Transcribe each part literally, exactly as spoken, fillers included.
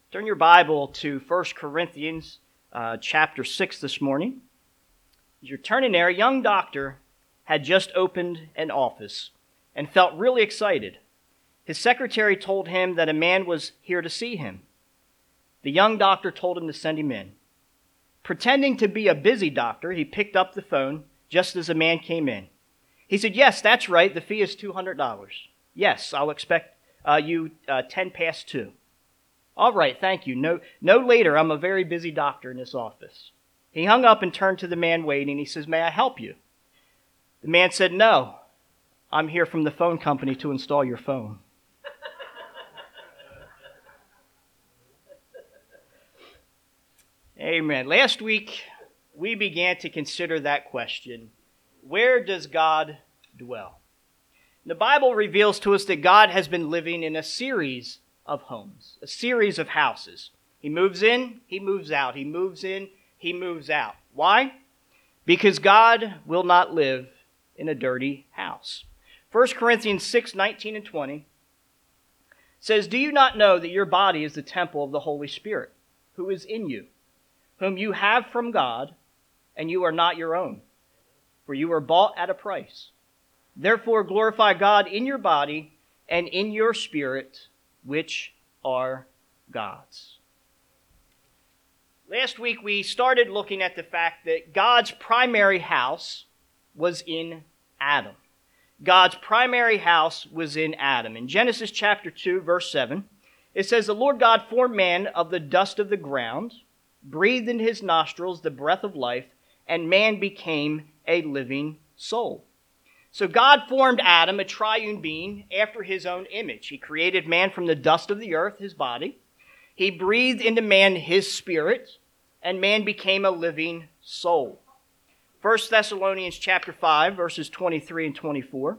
Turn your Bible to First Corinthians uh, chapter six this morning. As you're turning there, a young doctor had just opened an office and felt really excited. His secretary told him that a man was here to see him. The young doctor told him to send him in. Pretending to be a busy doctor, he picked up the phone just as the man came in. He said, "Yes, that's right. The fee is two hundred dollars. Yes, I'll expect uh, you uh, ten past two. All right, thank you. No, no later. I'm a very busy doctor in this office." He hung up and turned to the man waiting. He says, "May I help you?" The man said, "No, I'm here from the phone company to install your phone." Amen. Last week, we began to consider that question: where does God dwell? The Bible reveals to us that God has been living in a series of homes, a series of houses. He moves in, he moves out. He moves in, he moves out. Why? Because God will not live in a dirty house. First Corinthians six, nineteen and twenty says, "Do you not know that your body is the temple of the Holy Spirit, who is in you, whom you have from God, and you are not your own? For you are bought at a price. Therefore glorify God in your body and in your spirit, which are God's." Last week we started looking at the fact that God's primary house was in Adam. God's primary house was in Adam. In Genesis chapter two, verse seven, it says, "The Lord God formed man of the dust of the ground, breathed in his nostrils the breath of life, and man became a living soul." So God formed Adam, a triune being, after his own image. He created man from the dust of the earth, his body. He breathed into man his spirit, and man became a living soul. First Thessalonians chapter five, verses twenty-three and twenty-four.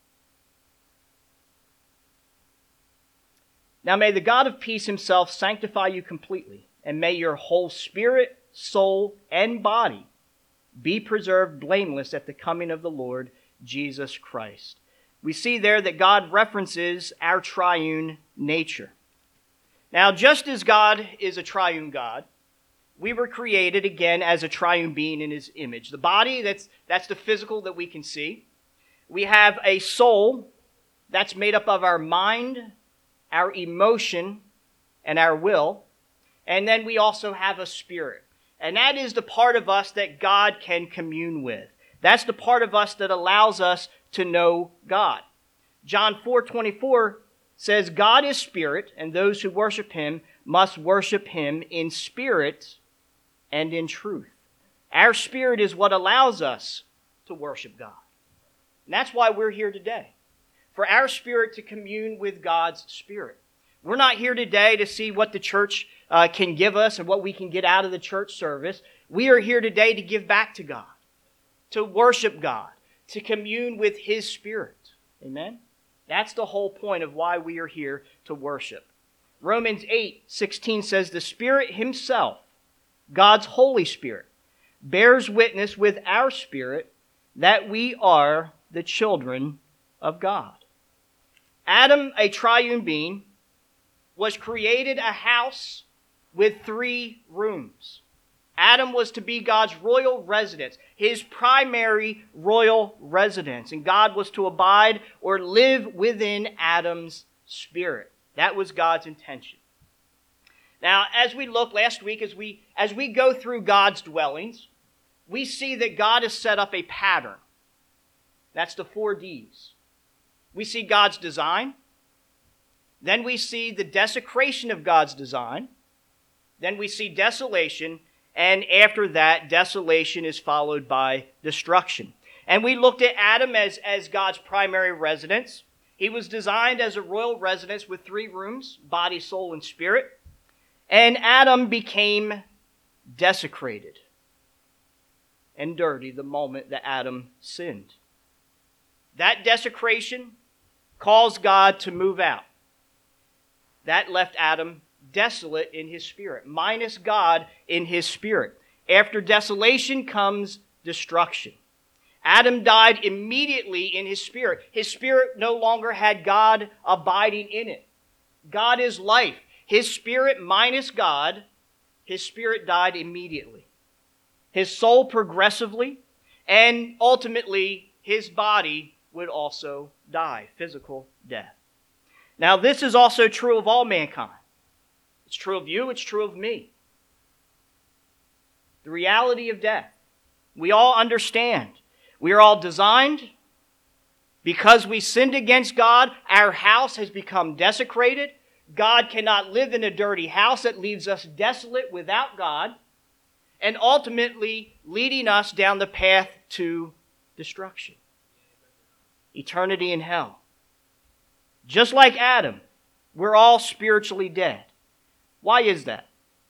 "Now may the God of peace himself sanctify you completely, and may your whole spirit, soul, and body be preserved blameless at the coming of the Lord Jesus Christ." We see there that God references our triune nature. Now, just as God is a triune God, we were created again as a triune being in his image. The body, that's, that's the physical that we can see. We have a soul that's made up of our mind, our emotion, and our will. And then we also have a spirit. And that is the part of us that God can commune with. That's the part of us that allows us to know God. John four twenty-four says, "God is spirit, and those who worship him must worship him in spirit and in truth." Our spirit is what allows us to worship God. And that's why we're here today, for our spirit to commune with God's spirit. We're not here today to see what the church uh, can give us and what we can get out of the church service. We are here today to give back to God, to worship God, to commune with his spirit. Amen? That's the whole point of why we are here to worship. Romans eight sixteen says, "The Spirit himself, God's Holy Spirit, bears witness with our spirit that we are the children of God." Adam, a triune being, was created a house with three rooms. Adam was to be God's royal residence, his primary royal residence. And God was to abide or live within Adam's spirit. That was God's intention. Now, as we look last week, as we, as we go through God's dwellings, we see that God has set up a pattern. That's the four D's. We see God's design. Then we see the desecration of God's design. Then we see desolation. And after that, desolation is followed by destruction. And we looked at Adam as, as God's primary residence. He was designed as a royal residence with three rooms, body, soul, and spirit. And Adam became desecrated and dirty the moment that Adam sinned. That desecration caused God to move out. That left Adam desolate in his spirit, minus God in his spirit. After desolation comes destruction. Adam died immediately in his spirit. His spirit no longer had God abiding in it. God is life. his spirit minus God, his spirit died immediately. His soul progressively, and ultimately his body would also die, physical death. Now, this is also true of all mankind. It's true of you, it's true of me. The reality of death. We all understand. We are all designed. Because we sinned against God, our house has become desecrated. God cannot live in a dirty house that leaves us desolate without God, and ultimately leading us down the path to destruction. Eternity in hell. Just like Adam, we're all spiritually dead. Why is that?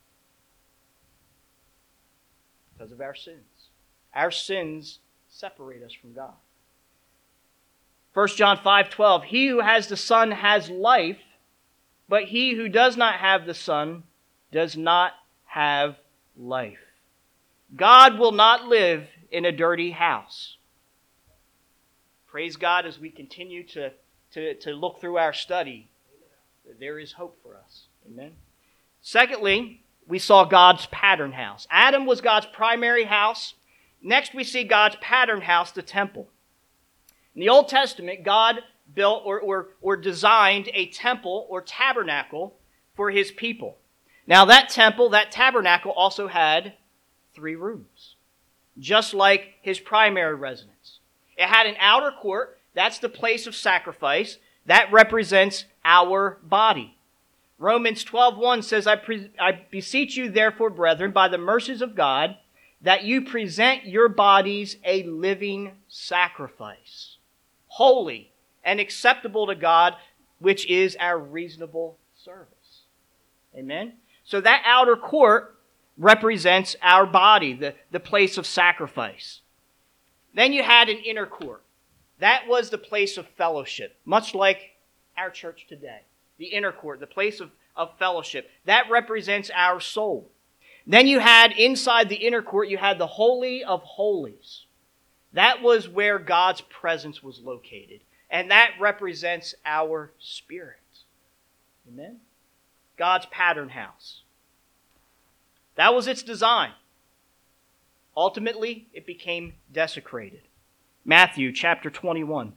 Because of our sins. Our sins separate us from God. First John five twelve, he who has the Son has life, but he who does not have the Son does not have life. God will not live in a dirty house. Praise God as we continue to, to, to look through our study. There is hope for us. Amen. Secondly, we saw God's pattern house. Adam was God's primary house. Next we see God's pattern house, the temple. In the Old Testament, God built or, or, or designed a temple or tabernacle for his people. Now that temple, that tabernacle also had three rooms, just like his primary residence. It had an outer court. That's the place of sacrifice. That represents our body. Romans twelve one says, I, pre- I beseech you therefore, brethren, by the mercies of God, that you present your bodies a living sacrifice, holy and acceptable to God, which is our reasonable service. Amen? So that outer court represents our body, the, the place of sacrifice. Then you had an inner court. That was the place of fellowship, much like our church today. The inner court, the place of, of fellowship. That represents our soul. Then you had, inside the inner court, you had the Holy of Holies. That was where God's presence was located. And that represents our spirit. Amen? God's pattern house. That was its design. Ultimately, it became desecrated. Matthew chapter twenty-one.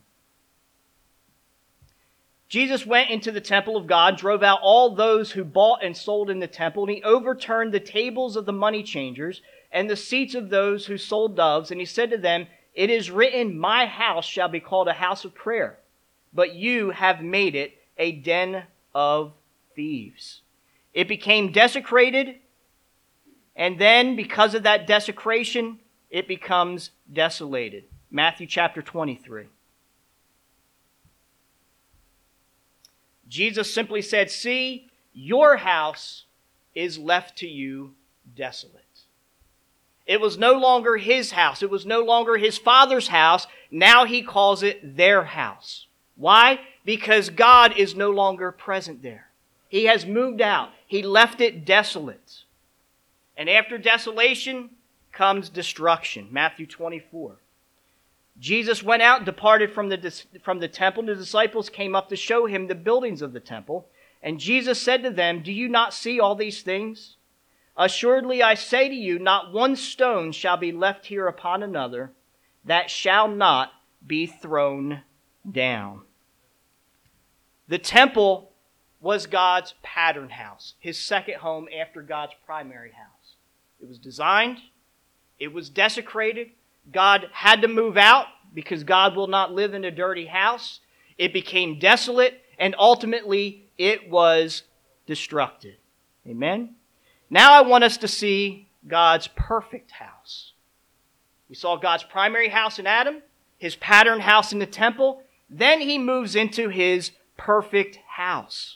Jesus went into the temple of God, drove out all those who bought and sold in the temple, and he overturned the tables of the money changers and the seats of those who sold doves. And he said to them, it is written, my house shall be called a house of prayer, but you have made it a den of thieves. It became desecrated, and then because of that desecration, it becomes desolated. Matthew chapter twenty-three. Jesus simply said, see, your house is left to you desolate. It was no longer his house. It was no longer his Father's house. Now he calls it their house. Why? Because God is no longer present there. He has moved out. He left it desolate. And after desolation comes destruction. Matthew twenty-four. Jesus went out and departed from the, from the temple. The disciples came up to show him the buildings of the temple. And Jesus said to them, do you not see all these things? Assuredly, I say to you, not one stone shall be left here upon another that shall not be thrown down. The temple was God's pattern house, his second home after God's primary house. It was designed, it was desecrated. God had to move out because God will not live in a dirty house. It became desolate, and ultimately it was destructed. Amen? Now I want us to see God's perfect house. We saw God's primary house in Adam, his pattern house in the temple. Then he moves into his perfect house.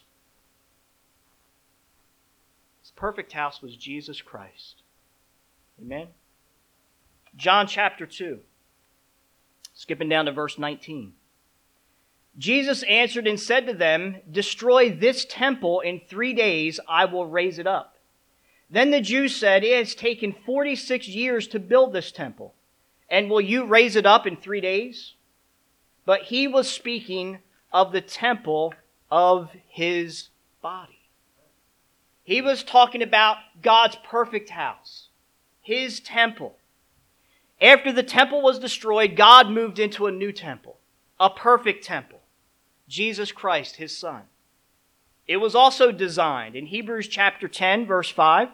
His perfect house was Jesus Christ. Amen? John chapter two. Skipping down to verse nineteen. Jesus answered and said to them, destroy this temple, in three days I will raise it up. Then the Jews said, it has taken forty-six years to build this temple, and will you raise it up in three days? But he was speaking of the temple of his body. He was talking about God's perfect house, his temple. After the temple was destroyed, God moved into a new temple, a perfect temple, Jesus Christ, his Son. It was also designed in Hebrews chapter ten, verse five.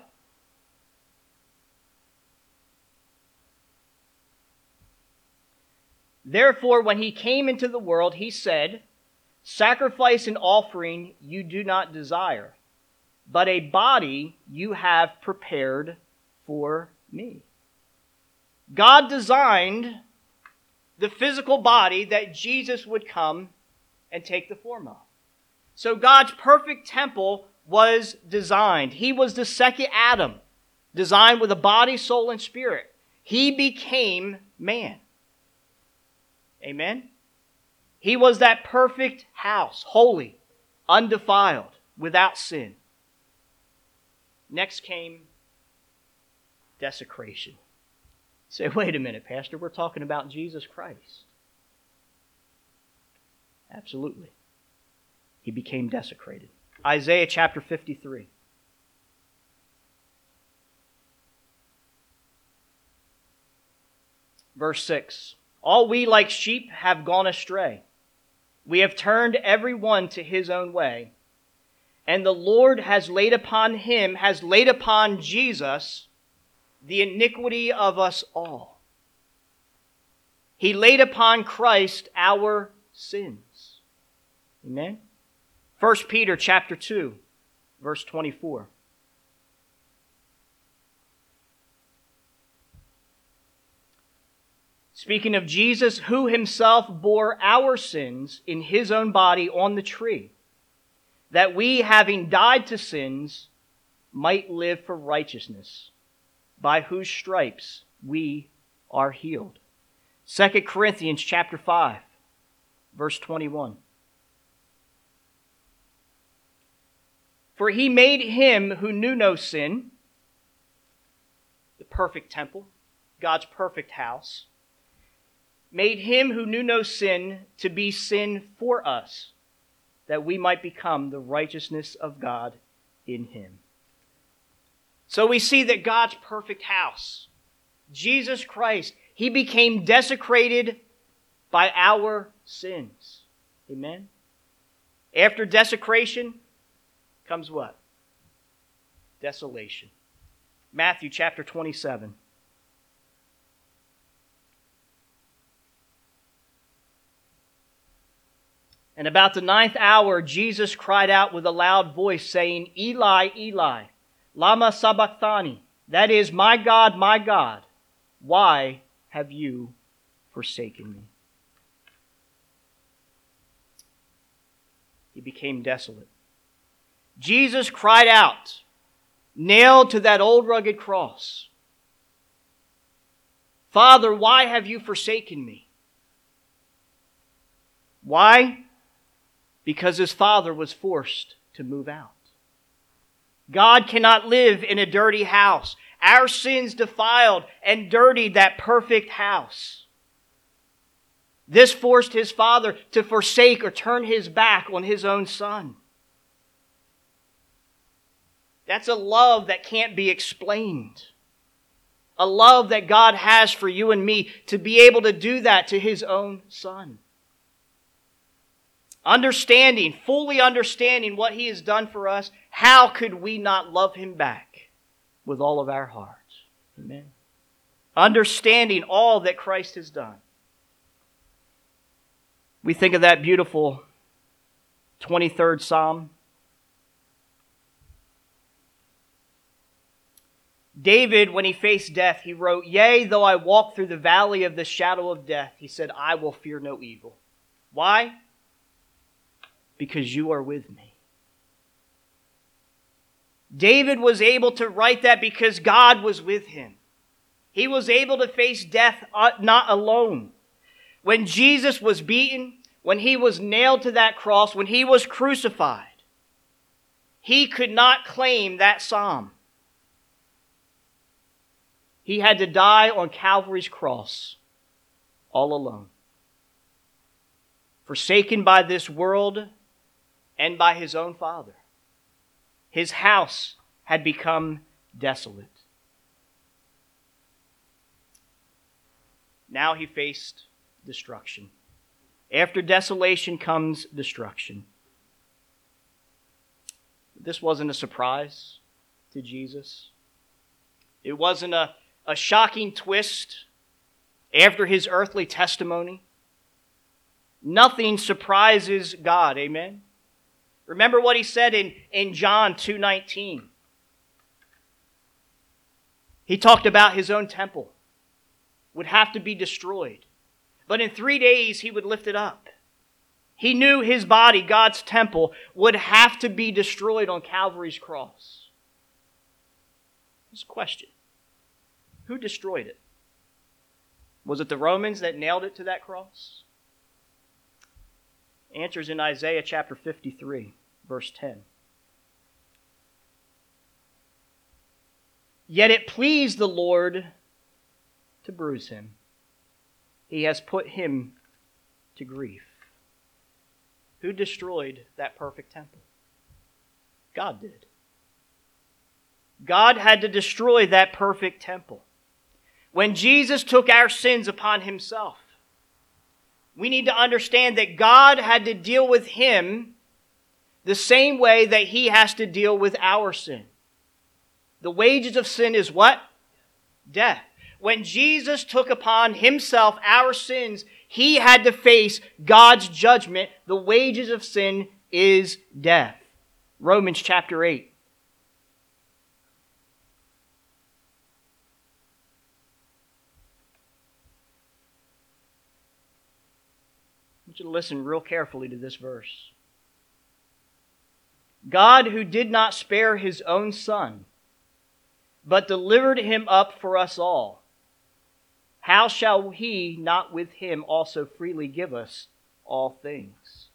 Therefore, when he came into the world, he said, sacrifice and offering you do not desire, but a body you have prepared for me. God designed the physical body that Jesus would come and take the form of. So God's perfect temple was designed. He was the second Adam, designed with a body, soul, and spirit. He became man. Amen? He was that perfect house, holy, undefiled, without sin. Next came desecration. Say, wait a minute, Pastor, we're talking about Jesus Christ. Absolutely. He became desecrated. Isaiah chapter fifty-three. Verse six. All we like sheep have gone astray. We have turned every one to his own way. And the Lord has laid upon him, has laid upon Jesus, the iniquity of us all. He laid upon Christ our sins. Amen? First Peter chapter two, verse twenty-four. Speaking of Jesus, who himself bore our sins in his own body on the tree, that we, having died to sins, might live for righteousness, by whose stripes we are healed. Second Corinthians chapter five, verse twenty-one. For he made him who knew no sin, the perfect temple, God's perfect house, made him who knew no sin to be sin for us, that we might become the righteousness of God in him. So we see that God's perfect house, Jesus Christ, he became desecrated by our sins. Amen? After desecration comes what? Desolation. Matthew chapter twenty-seven. And about the ninth hour, Jesus cried out with a loud voice, saying, Eli, Eli, lama sabachthani? That is, my God, my God, why have you forsaken me? He became desolate. Jesus cried out, nailed to that old rugged cross, Father, why have you forsaken me? Why? Because his Father was forced to move out. God cannot live in a dirty house. Our sins defiled and dirtied that perfect house. This forced his Father to forsake or turn his back on his own Son. That's a love that can't be explained. A love that God has for you and me, to be able to do that to his own Son. Understanding, fully understanding what he has done for us, how could we not love him back with all of our hearts? Amen. Understanding all that Christ has done. We think of that beautiful twenty-third Psalm. David, when he faced death, he wrote, Yea, though I walk through the valley of the shadow of death, he said, I will fear no evil. Why? Because you are with me. David was able to write that because God was with him. He was able to face death not alone. When Jesus was beaten, when he was nailed to that cross, when he was crucified, he could not claim that psalm. He had to die on Calvary's cross all alone. Forsaken by this world and by his own Father. His house had become desolate. Now he faced destruction. After desolation comes destruction. This wasn't a surprise to Jesus. It wasn't a, a shocking twist after his earthly testimony. Nothing surprises God, amen? Remember what he said in, in John two nineteen. He talked about his own temple would have to be destroyed. But in three days he would lift it up. He knew his body, God's temple, would have to be destroyed on Calvary's cross. This question: who destroyed it? Was it the Romans that nailed it to that cross? Answers in Isaiah chapter fifty-three, verse ten. Yet it pleased the Lord to bruise him. He has put him to grief. Who destroyed that perfect temple? God did. God had to destroy that perfect temple. When Jesus took our sins upon himself, we need to understand that God had to deal with him the same way that he has to deal with our sin. The wages of sin is what? Death. When Jesus took upon himself our sins, he had to face God's judgment. The wages of sin is death. Romans chapter eight. I want you to listen real carefully to this verse. God, who did not spare his own Son, but delivered him up for us all, how shall he not with him also freely give us all things?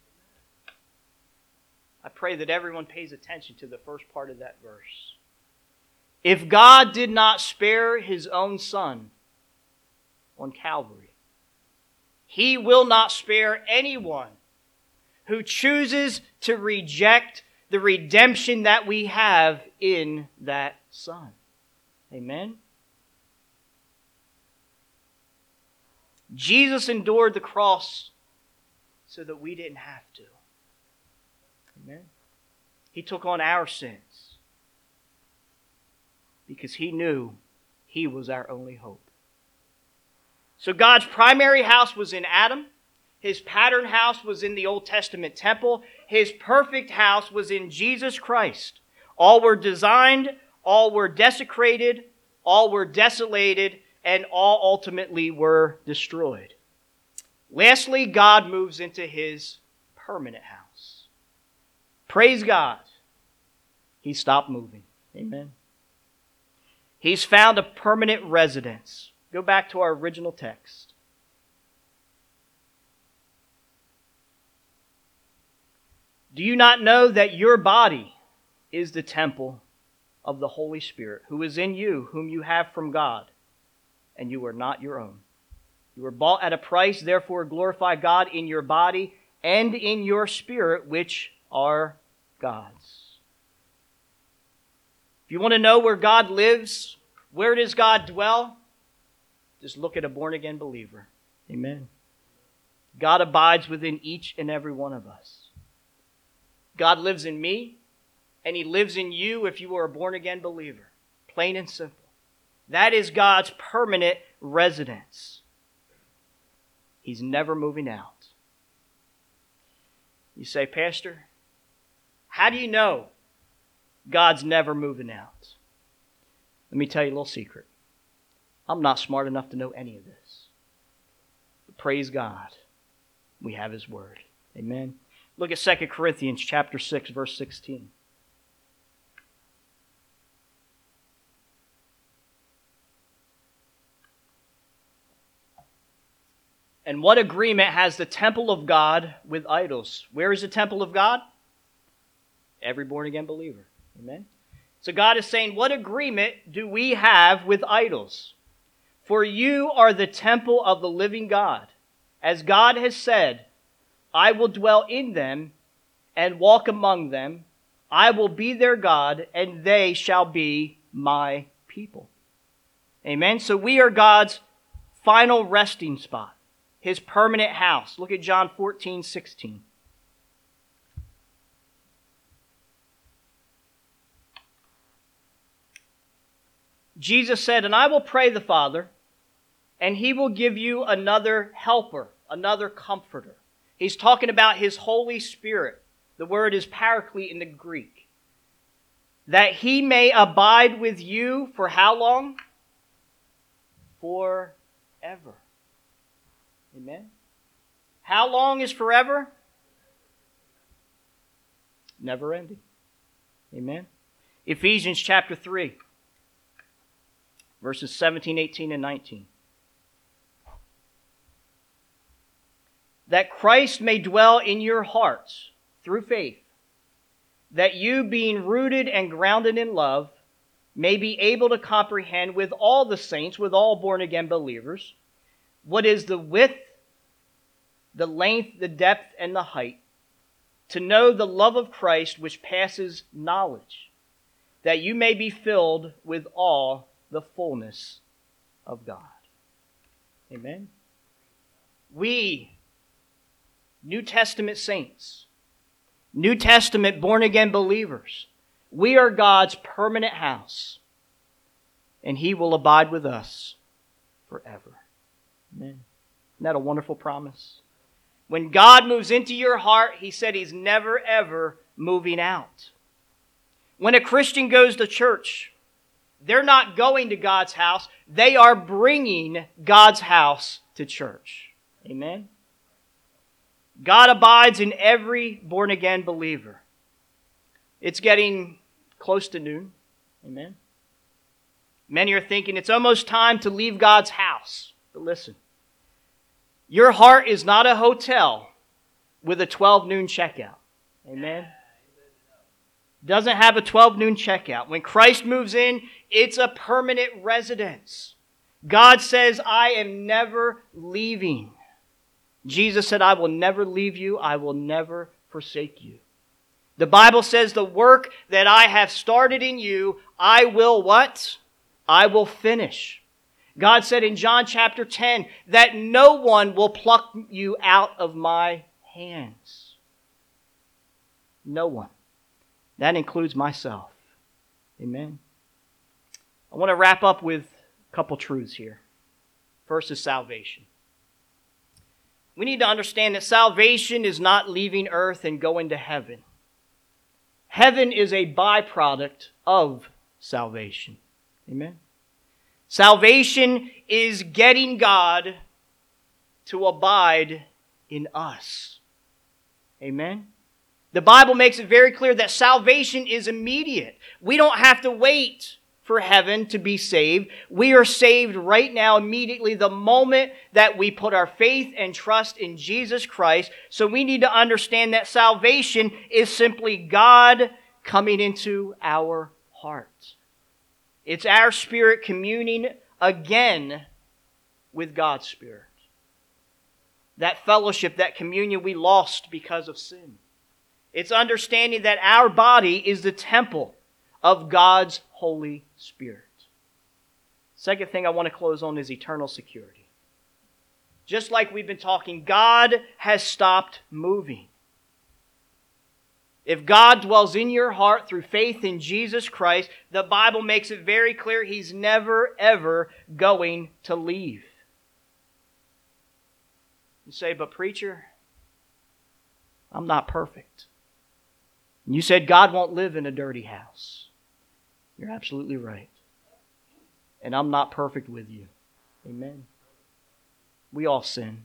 I pray that everyone pays attention to the first part of that verse. If God did not spare his own Son on Calvary, he will not spare anyone who chooses to reject the redemption that we have in that Son. Amen? Jesus endured the cross so that we didn't have to. Amen? He took on our sins because he knew he was our only hope. So God's primary house was in Adam. His pattern house was in the Old Testament temple. His perfect house was in Jesus Christ. All were designed, all were desecrated, all were desolated, and all ultimately were destroyed. Lastly, God moves into his permanent house. Praise God. He stopped moving. Amen. He's found a permanent residence. Go back to our original text. Do you not know that your body is the temple of the Holy Spirit, who is in you, whom you have from God, and you are not your own? You were bought at a price, therefore glorify God in your body and in your spirit, which are God's. If you want to know where God lives, where does God dwell? Just look at a born-again believer. Amen. God abides within each and every one of us. God lives in me, and he lives in you if you are a born-again believer. Plain and simple. That is God's permanent residence. He's never moving out. You say, Pastor, how do you know God's never moving out? Let me tell you a little secret. I'm not smart enough to know any of this. But praise God, we have his word. Amen. Look at Second Corinthians chapter six, verse sixteen. And what agreement has the temple of God with idols? Where is the temple of God? Every born-again believer. Amen. So God is saying, what agreement do we have with idols? For you are the temple of the living God. As God has said, I will dwell in them and walk among them, I will be their God, and they shall be my people. Amen? So we are God's final resting spot, His permanent house. Look at John fourteen sixteen. Jesus said, and I will pray the Father, and He will give you another helper, another comforter. He's talking about His Holy Spirit. The word is paraclete in the Greek. That He may abide with you for how long? Forever. Amen. How long is forever? Never ending. Amen. Ephesians chapter three. Verses seventeen, eighteen, and nineteen. That Christ may dwell in your hearts through faith, that you, being rooted and grounded in love, may be able to comprehend with all the saints, with all born-again believers, what is the width, the length, the depth, and the height, to know the love of Christ which passes knowledge, that you may be filled with all the fullness of God. Amen. We, New Testament saints, New Testament born-again believers, we are God's permanent house, and He will abide with us forever. Amen. Isn't that a wonderful promise? When God moves into your heart, He said He's never, ever moving out. When a Christian goes to church, they're not going to God's house. They are bringing God's house to church. Amen? God abides in every born-again believer. It's getting close to noon. Amen? Many are thinking it's almost time to leave God's house. But listen, your heart is not a hotel with a twelve noon checkout. Amen? Doesn't have a twelve noon checkout. When Christ moves in, it's a permanent residence. God says, I am never leaving. Jesus said, I will never leave you. I will never forsake you. The Bible says, the work that I have started in you, I will what? I will finish. God said in John chapter ten, that no one will pluck you out of my hands. No one. That includes myself. Amen. I want to wrap up with a couple truths here. First is salvation. We need to understand that salvation is not leaving earth and going to heaven. Heaven is a byproduct of salvation. Amen. Salvation is getting God to abide in us. Amen. The Bible makes it very clear that salvation is immediate. We don't have to wait for heaven to be saved. We are saved right now, immediately, the moment that we put our faith and trust in Jesus Christ. So we need to understand that salvation is simply God coming into our heart. It's our spirit communing again with God's Spirit. That fellowship, that communion we lost because of sin. It's understanding that our body is the temple of God's Holy Spirit. Second thing I want to close on is eternal security. Just like we've been talking, God has stopped moving. If God dwells in your heart through faith in Jesus Christ, the Bible makes it very clear He's never, ever going to leave. You say, but preacher, I'm not perfect. And you said God won't live in a dirty house. You're absolutely right. And I'm not perfect with you. Amen. We all sin.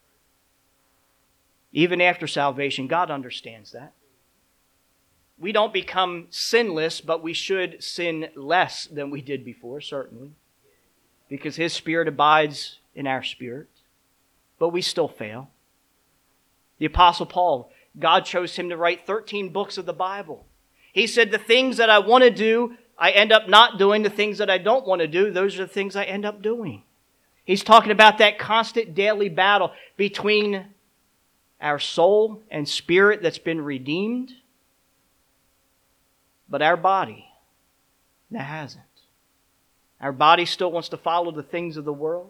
Even after salvation, God understands that. We don't become sinless, but we should sin less than we did before, certainly. Because His Spirit abides in our spirit. But we still fail. The Apostle Paul, God chose him to write thirteen books of the Bible. He said, the things that I want to do, I end up not doing. The things that I don't want to do, those are the things I end up doing. He's talking about that constant daily battle between our soul and spirit that's been redeemed But our body, that hasn't. Our body still wants to follow the things of the world.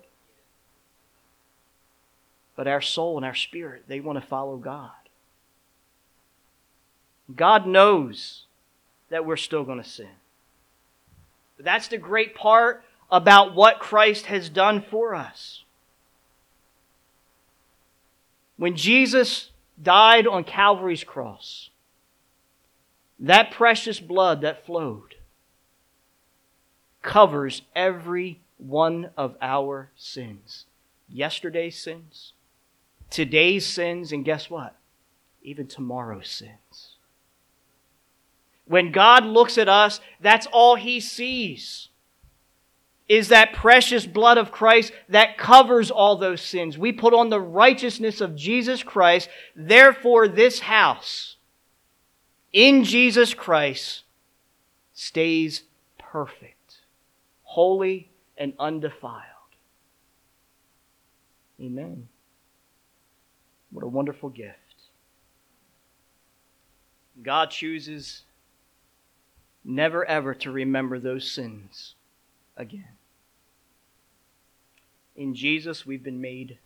But our soul and our spirit, they want to follow God. God knows that we're still going to sin. But that's the great part about what Christ has done for us. When Jesus died on Calvary's cross, that precious blood that flowed covers every one of our sins. Yesterday's sins, today's sins, and guess what? Even tomorrow's sins. When God looks at us, that's all He sees, is that precious blood of Christ that covers all those sins. We put on the righteousness of Jesus Christ. Therefore, this house in Jesus Christ stays perfect, holy, and undefiled. Amen. What a wonderful gift. God chooses never ever to remember those sins again. In Jesus, we've been made